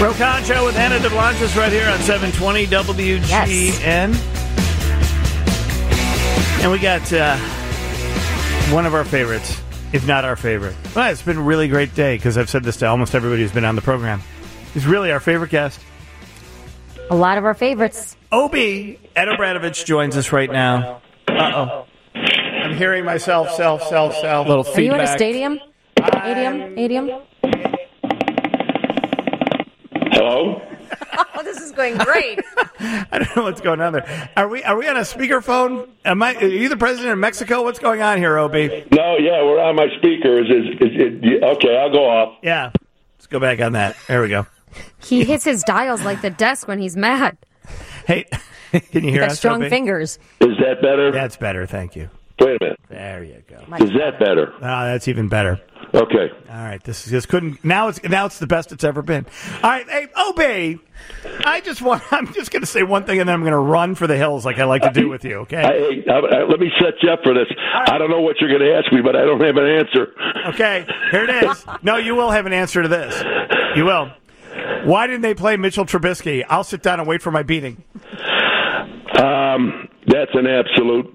Rokan Show with Anna DeBlantis right here on 720 WGN. Yes. And we got one of our favorites, if not our favorite. Well, it's been a really great day because I've said this to almost everybody who's been on the program. He's really our favorite guest. A lot of our favorites. Obi, Ed Obradovich joins us right now. Uh-oh. I'm hearing myself, self. Little feedback. Are you in a stadium? Adium? Hello? Oh, this is going great. I don't know what's going on there. Are we on a speakerphone? Are you the president of Mexico? What's going on here, Obi? No, yeah, we're on my speakers. Okay, I'll go off. Yeah. Let's go back on that. There we go. He hits his dials like the desk when he's mad. Hey, can you hear us, strong Obi? fingers. Is that better? That's better, thank you. Wait a minute. There you go. Is that better? Oh, that's even better. Okay. All right. This couldn't. Now it's the best it's ever been. All right. Hey, Obi, I'm just going to say one thing and then I'm going to run for the hills like I like to do with you. Okay. Let me set you up for this. I don't know what you're going to ask me, but I don't have an answer. Okay. Here it is. No, you will have an answer to this. You will. Why didn't they play Mitchell Trubisky? I'll sit down and wait for my beating. That's an absolute.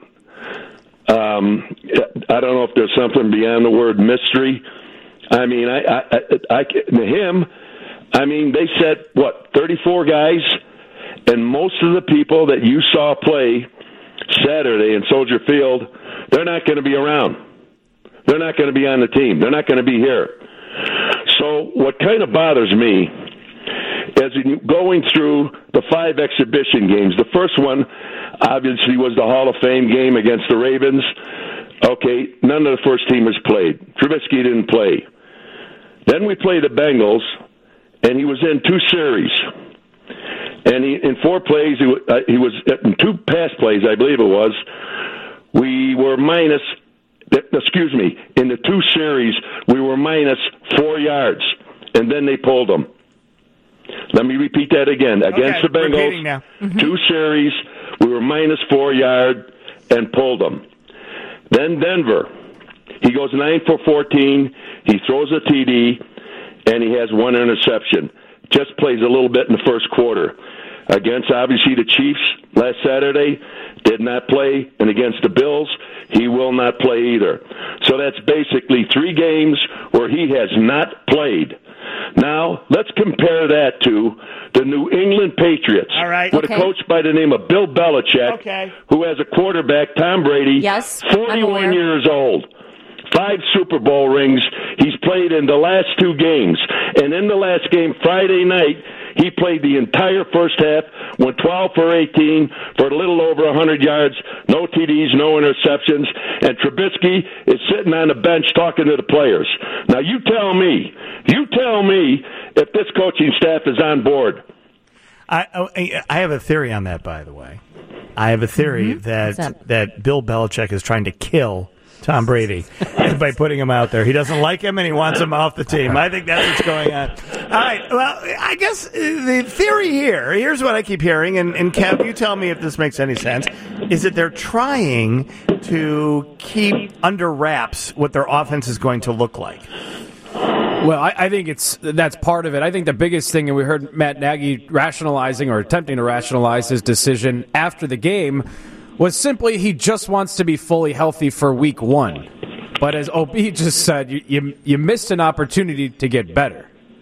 I don't know if there's something beyond the word mystery. I mean, they said, 34 guys? And most of the people that you saw play Saturday in Soldier Field, they're not going to be around. They're not going to be on the team. They're not going to be here. So what kind of bothers me is going through the 5 exhibition games. The first one, obviously, was the Hall of Fame game against the Ravens. Okay, none of the first teamers played. Trubisky didn't play. Then we played the Bengals, and he was in 2 series. And in 4 plays, he was in 2 pass plays, I believe it was. We were minus. In the 2 series, we were minus 4 yards, and then they pulled them. Let me repeat that again. Against the Bengals, now. 2 series, we were minus 4 yard and pulled them. Then Denver, he goes 9 for 14. He throws a TD, and he has 1 interception. Just plays a little bit in the first quarter. Against, obviously, the Chiefs last Saturday, did not play. And against the Bills, he will not play either. So that's basically 3 games where he has not played. Now, let's compare that to the New England Patriots. All right. With a coach by the name of Bill Belichick, who has a quarterback, Tom Brady, 41 years old. 5 Super Bowl rings. He's played in the last 2 games. And in the last game, Friday night, he played the entire first half, went 12 for 18 for a little over 100 yards, no TDs, no interceptions, and Trubisky is sitting on the bench talking to the players. Now, you tell me if this coaching staff is on board. I have a theory on that, by the way. I have a theory that Bill Belichick is trying to kill Tom Brady by putting him out there. He doesn't like him, and he wants him off the team. I think that's what's going on. All right. Well, I guess the theory here's what I keep hearing, and Kev, you tell me if this makes any sense, is that they're trying to keep under wraps what their offense is going to look like. Well, I think that's part of it. I think the biggest thing, and we heard Matt Nagy rationalizing or attempting to rationalize his decision after the game, was simply he just wants to be fully healthy for week 1. But as OB just said, you missed an opportunity to get better.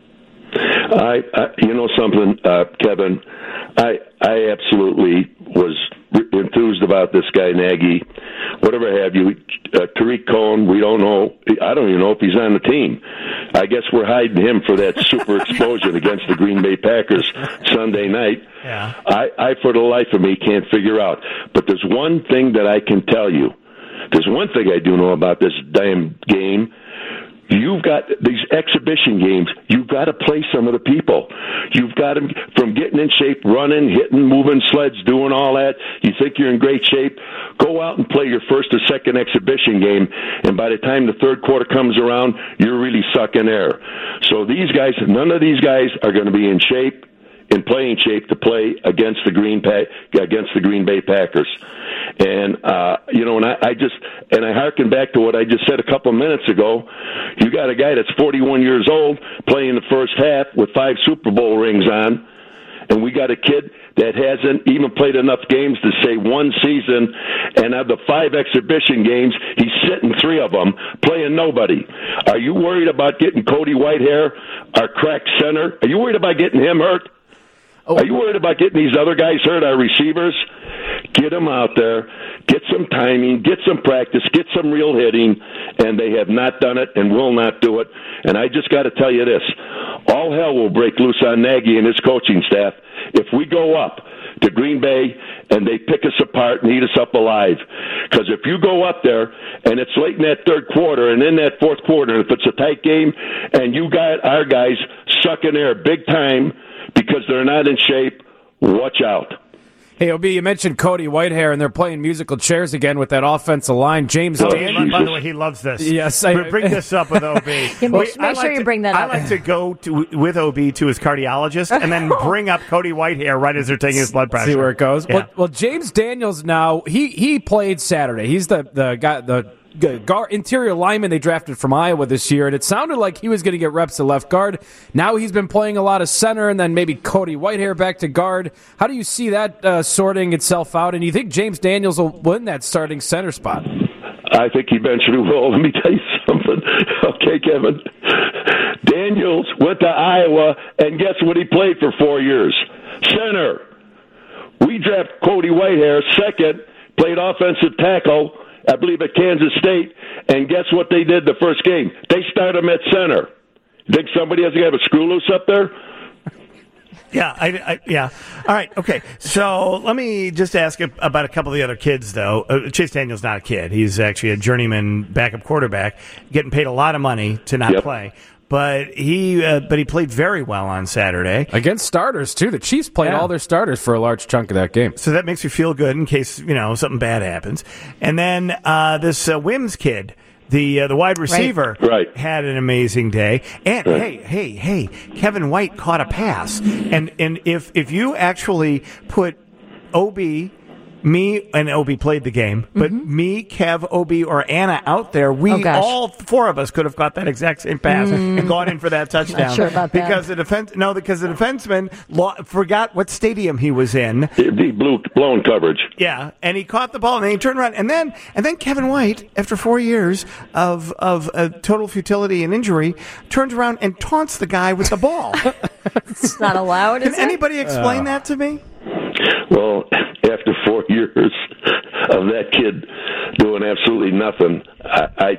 You know something, Kevin? I absolutely was enthused about this guy, Nagy. Whatever have you. Tariq Cohen, we don't know. I don't even know if he's on the team. I guess we're hiding him for that super explosion against the Green Bay Packers Sunday night. Yeah. I, for the life of me, can't figure out. But there's one thing that I can tell you. There's one thing I do know about this damn game. You've got these exhibition games. You've got to play some of the people. You've got them from getting in shape, running, hitting, moving sleds, doing all that. You think you're in great shape. Go out and play your first or second exhibition game, and by the time the third quarter comes around, you're really sucking air. So these guys, none of these guys are going to be in shape, in playing shape to play against the Green Bay Packers. And, and I hearken back to what I just said a couple of minutes ago. You got a guy that's 41 years old playing the first half with 5 Super Bowl rings on, and we got a kid that hasn't even played enough games to say one season, and of the 5 exhibition games, he's sitting 3 of them, playing nobody. Are you worried about getting Cody Whitehair, our crack center? Are you worried about getting him hurt? Are you worried about getting these other guys hurt, our receivers? Get them out there, get some timing, get some practice, get some real hitting, and they have not done it and will not do it. And I just got to tell you this, all hell will break loose on Nagy and his coaching staff if we go up to Green Bay and they pick us apart and eat us up alive. Because if you go up there and it's late in that third quarter and in that fourth quarter, and if it's a tight game and you got our guys sucking air big time because they're not in shape, watch out. Hey, OB, you mentioned Cody Whitehair, and they're playing musical chairs again with that offensive line. James Daniels. By the way, he loves this. Yes. Bring this up with OB. Make sure you bring that up. I like to go with OB to his cardiologist and then bring up Cody Whitehair right as they're taking his blood pressure. See where it goes. Yeah. Well, James Daniels now, he played Saturday. He's the guy, the interior lineman they drafted from Iowa this year, and it sounded like he was going to get reps at left guard. Now he's been playing a lot of center, and then maybe Cody Whitehair back to guard. How do you see that sorting itself out, and do you think James Daniels will win that starting center spot? I think he eventually will. Let me tell you something. Okay, Kevin. Daniels went to Iowa, and guess what he played for 4 years? Center. We draft Cody Whitehair second, played offensive tackle, I believe at Kansas State, and guess what they did the first game? They start him at center. Think somebody has to have a screw loose up there? Yeah, yeah. All right, okay. So let me just ask about a couple of the other kids, though. Chase Daniel's not a kid. He's actually a journeyman backup quarterback, getting paid a lot of money to not play. But he played very well on Saturday. Against starters, too. The Chiefs played all their starters for a large chunk of that game. So that makes you feel good in case, something bad happens. And then this Wims kid, the wide receiver, had an amazing day. And, hey, Kevin White caught a pass. And if you actually put OB... Me and Obi played the game, but me, Kev, Obi, or Anna out there, all 4 of us could have got that exact same pass and gone in for that touchdown. Not sure about because that. Because the defenseman forgot what stadium he was in. He blew blown coverage. Yeah, and he caught the ball and then he turned around and then Kevin White, after 4 years of total futility and injury, turns around and taunts the guy with the ball. It's not allowed. Can anybody explain that to me? Well, after 4 years of that kid doing absolutely nothing, I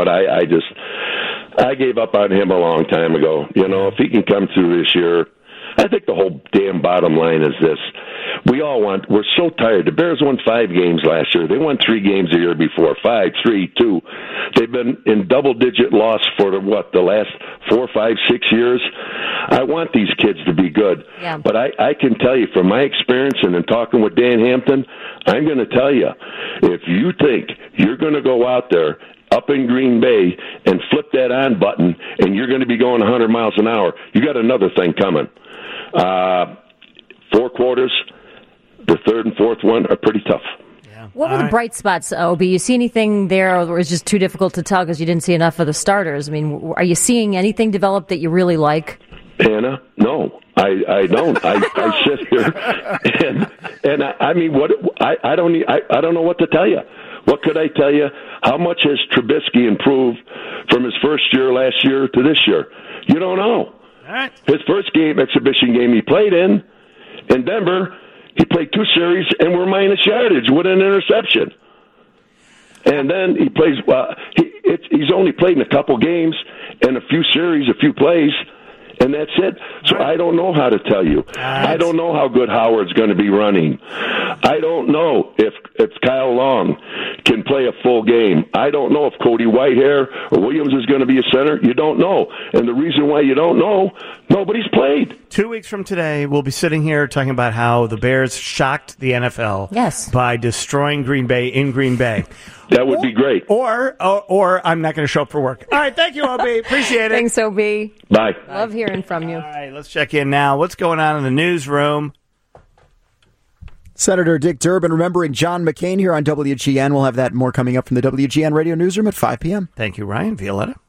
gave up on him a long time ago. If he can come through this year, I think the whole damn bottom line is this. We're so tired. The Bears won 5 games last year. They won 3 games the year before, 5, 3, 2. They've been in double-digit loss for the last 4, 5, 6 years. I want these kids to be good. Yeah. But I can tell you from my experience and in talking with Dan Hampton, I'm going to tell you, if you think you're going to go out there up in Green Bay and flip that on button and you're going to be going 100 miles an hour, you got another thing coming. 4 quarters, the third and fourth one are pretty tough. Yeah. What were the bright spots, Obi? You see anything there, or was it just too difficult to tell because you didn't see enough of the starters? I mean, are you seeing anything develop that you really like? Anna, no, I don't. I sit here and I mean, what I don't know what to tell you. What could I tell you? How much has Trubisky improved from his first year last year to this year? You don't know. All right. His first exhibition game he played in Denver, he played 2 series and we're minus yardage with an interception. And then he plays. He's only played in a couple games and a few series, a few plays. And that's it. So I don't know how to tell you. I don't know how good Howard's going to be running. I don't know if Kyle Long can play a full game. I don't know if Cody Whitehair or Williams is going to be a center. You don't know. And the reason why you don't know, nobody's played. 2 weeks from today, we'll be sitting here talking about how the Bears shocked the NFL by destroying Green Bay in Green Bay. That would be great. Or I'm not going to show up for work. All right, thank you, Obi. Appreciate it. Thanks, Obi. Bye. Love hearing from you. All right, let's check in now. What's going on in the newsroom? Senator Dick Durbin remembering John McCain here on WGN. We'll have that more coming up from the WGN Radio Newsroom at 5 p.m. Thank you, Ryan. Violetta?